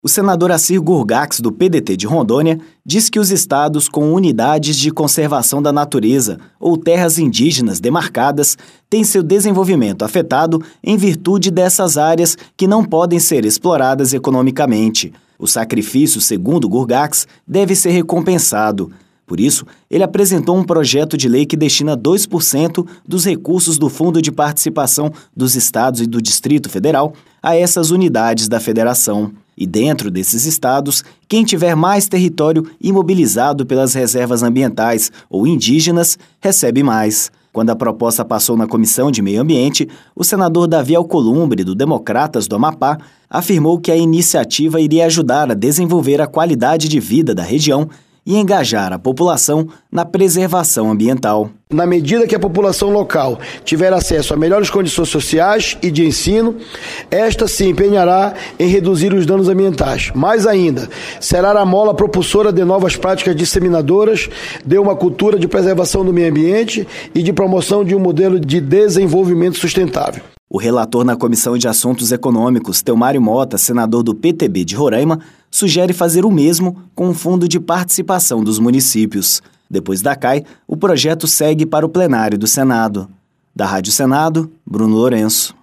O senador Assir Gurgax, do PDT de Rondônia, diz que os estados com unidades de conservação da natureza ou terras indígenas demarcadas têm seu desenvolvimento afetado em virtude dessas áreas que não podem ser exploradas economicamente. O sacrifício, segundo Gurgax, deve ser recompensado. Por isso, ele apresentou um projeto de lei que destina 2% dos recursos do Fundo de Participação dos Estados e do Distrito Federal a essas unidades da federação. E dentro desses estados, quem tiver mais território imobilizado pelas reservas ambientais ou indígenas, recebe mais. Quando a proposta passou na Comissão de Meio Ambiente, o senador Davi Alcolumbre, do Democratas do Amapá, afirmou que a iniciativa iria ajudar a desenvolver a qualidade de vida da região e engajar a população na preservação ambiental. Na medida que a população local tiver acesso a melhores condições sociais e de ensino, esta se empenhará em reduzir os danos ambientais. Mais ainda, será a mola propulsora de novas práticas disseminadoras de uma cultura de preservação do meio ambiente e de promoção de um modelo de desenvolvimento sustentável. O relator na Comissão de Assuntos Econômicos, Teomário Mota, senador do PTB de Roraima, sugere fazer o mesmo com o Fundo de Participação dos Municípios. Depois da CAI, o projeto segue para o plenário do Senado. Da Rádio Senado, Bruno Lourenço.